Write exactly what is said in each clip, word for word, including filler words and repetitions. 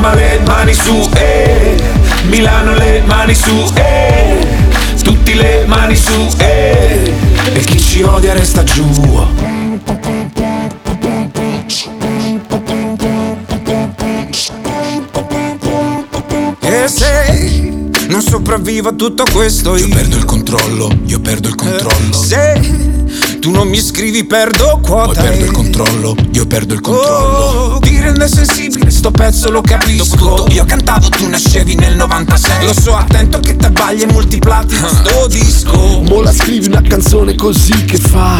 Roma le mani su, eh. Milano le mani su, eh. Tutti le mani su, eh. E chi ci odia resta giù. E se non sopravvivo a tutto questo, io, io perdo il controllo, io perdo il controllo. Se tu non mi scrivi perdo quota, poi perdo il controllo, io perdo il controllo. Oh, ti rende sensibile, sto pezzo lo capisco. Tutto, io cantavo, tu nascevi nel novantasei. Lo so, attento che te bagli e multiplati uh. sto disco. Mo la scrivi una canzone così che fa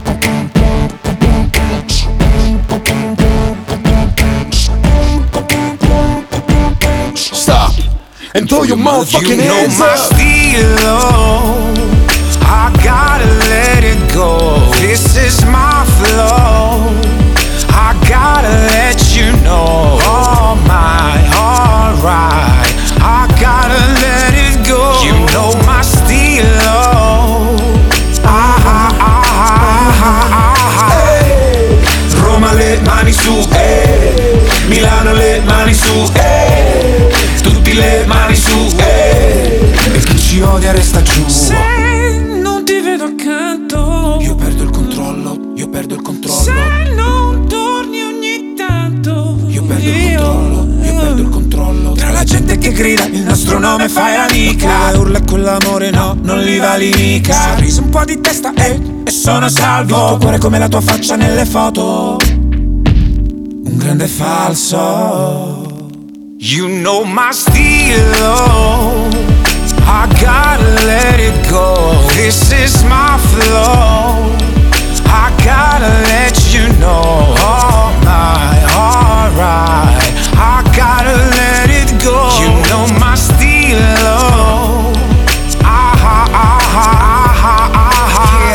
stop and throw your motherfucking hands up. You know my stilo, I gotta let it go. This is my flow, I gotta let you know. All my, alright, I gotta let it go. You know my stilo, ah, ah, ah, ah, ah. Hey. Roma le mani su, eh. Milano le mani su, eh. Tutti le mani su, eh. E chi ci odia resta giù. Se non ti vedo accanto, io perdo il controllo, io perdo il controllo. Se non torni ogni tanto, io perdo il controllo, io perdo il controllo. Tra la gente che grida il nostro nome fai amica, urla e quell'amore no, non li vali mica. Sorriso un po' di testa eh, e sono salvo. Il tuo cuore come la tua faccia nelle foto, un grande falso. You know my stilo, I gotta let it go. This is my flow, I gotta let you know. All my, alright, I gotta let it go. You know my stilo, ah ha ah ha ah ha ah ha.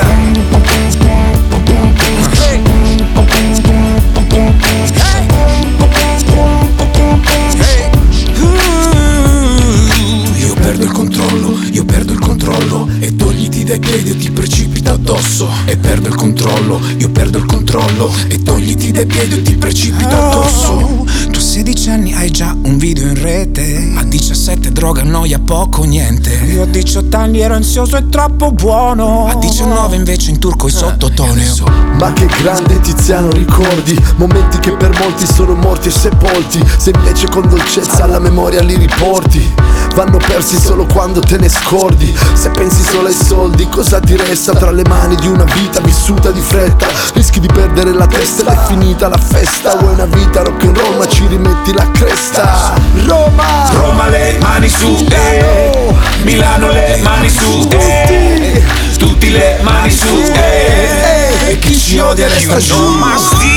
Hey. Hey. Hey. Ooh. Io perdo il controllo, io perdo il controllo. E togliti dai piedi e ti precipita addosso. E perdo il controllo, io perdo il controllo. E togliti dai piedi e ti precipita addosso. Oh, tu a sedici anni hai già un video in rete, a diciassette droga, noia, poco, niente. Io a diciotto anni ero ansioso e troppo buono, a diciannove invece in turco i sottotoni. So. Ma che grande Tiziano ricordi, momenti che per molti sono morti e sepolti. Se invece con dolcezza alla memoria li riporti, vanno persi solo quando te ne scordi. Se pensi solo ai soldi, cosa ti resta tra le mani di una vita vissuta di fretta? Rischi di perdere la testa ed è finita la festa. Vuoi una vita rock and roll ma ci rimetti la cresta. Roma, Roma le mani su, eh. Milano le mani su, eh. Tutti le mani su, eh. E chi ci odia resta giù.